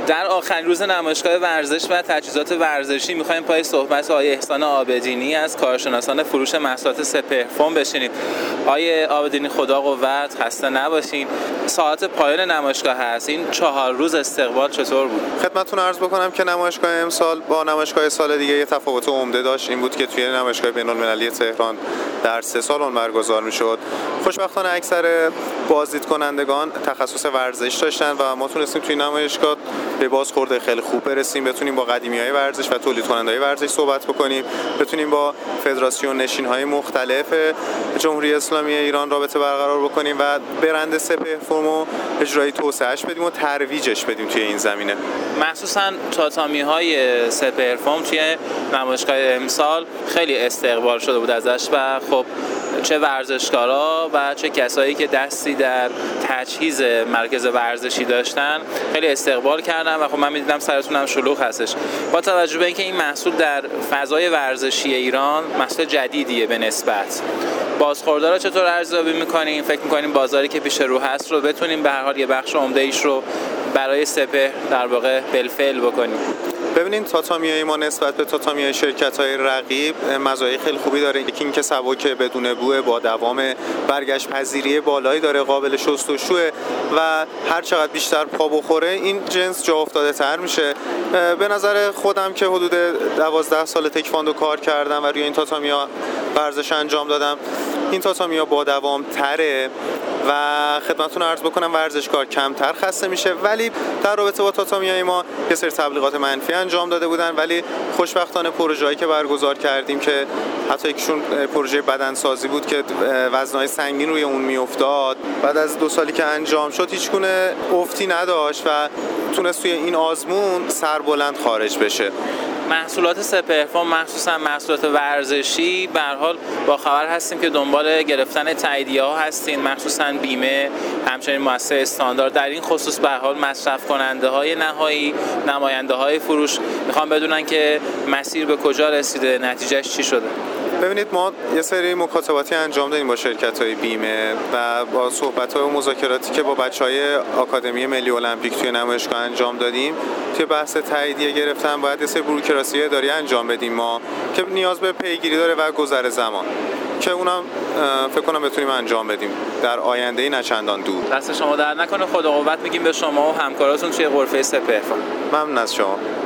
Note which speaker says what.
Speaker 1: در آخرین روز نمایشگاه ورزش و تجهیزات ورزشی می‌خوایم پای صحبت آقای احسان آبدینی از کارشناسان فروش محصولات سپهر بشینیم. آقای آبدینی خدا قوت، خسته نباشین. ساعت پایان نمایشگاه هست. این 4 روز استقبال چطور بود؟
Speaker 2: خدمتتون عرض بکنم که نمایشگاه امسال با نمایشگاه سال دیگه یه تفاوت عمده داشت. این بود که توی نمایشگاه بین‌المللی تهران در 3 سال اون برگزار می‌شد. خوشبختانه اکثر بازدید کنندگان تخصص ورزش داشتن و ما تونستیم توی نمایشگاه به بازخورد خیلی خوب برسیم، بتونیم با قدیمی‌های ورزش و تولید کننده‌های ورزش صحبت بکنیم، بتونیم با فدراسیون نشین‌های مختلف جمهوری اسلامی ایران رابطه برقرار بکنیم و برند سپهرفرمو اجرایی توسعه‌اش بدیم و ترویجش بدیم توی این زمینه.
Speaker 1: مخصوصاً تاتامی‌های سپهرفرم توی نمایشگاه امسال خیلی استقبال شده بود ازش و خب چه ورزشکارا و چه کسایی که دستی در تجهیز مرکز ورزشی داشتن خیلی استقبال کردن و خب من می‌دیدم سرتون هم شلوغ هستش. با توجه به اینکه این محصول در فضای ورزشی ایران محصول جدیدیه به نسبت، بازخوردها رو چطور ارزیابی می‌کنین؟ فکر می‌کنین بازاری که پیش رو هست رو بتونیم به هر حال یه بخش عمده ایش رو برای سپهر در واقع بالفعل بکنیم؟
Speaker 2: ببینید تاتامیای ما نسبت به تاتامیای شرکت‌های رقیب مزایای خیلی خوبی داره. یکی اینکه سبک بدون بوه با دوام برگشت پذیری بالایی داره، قابل شستشوه و هر چقدر بیشتر پا بخوره این جنس جا افتاده تر میشه. به نظر خودم که حدود 12 سال تکواندو کار کردم و روی این تاتامیا ورزش انجام دادم، این تاتامیا با دوام تره و خدمتتون عرض بکنم ورزشکار کمتر خسته میشه. ولی در رابطه با تاتامیای ما یه سری تبلیغات منفی انجام داده بودن، ولی خوشبختانه پروژه‌ای که برگزار کردیم که حتی یکیشون پروژه بدنسازی بود که وزنهای سنگین روی اون میافتاد، بعد از 2 سالی که انجام شد هیچگونه افتی نداشت و تونست توی این آزمون سربلند خارج بشه.
Speaker 1: محصولات سپهرفرم مخصوصا محصولات ورزشی به هر حال با خبر هستیم که دنبال گرفتن تاییدیه‌ها هستین، مخصوصا بیمه، همچنین مؤسسه استاندارد. در این خصوص به هر حال مصرف کننده‌های نهایی، نماینده‌های فروش میخوان بدونن که مسیر به کجا رسیده، نتیجهش چی شده.
Speaker 2: ببینید ما یه سری مکاتباتی انجام دادیم با شرکت‌های بیمه و با صحبت‌ها و مذاکراتی که با بچه‌های آکادمی ملی المپیک توی نمایشگاه انجام دادیم توی بحث تاییدیه گرفتن باید یه سری بوروکراسی اداری انجام بدیم ما که نیاز به پیگیری داره و گذر زمان که اونم فکر کنم بتونیم انجام بدیم در آینده نه چندان دور.
Speaker 1: دست شما در نکنه، خدا قوت میگیم به شما و همکاراتون توی غرفه سپهرفرم.
Speaker 2: ممنون از شما.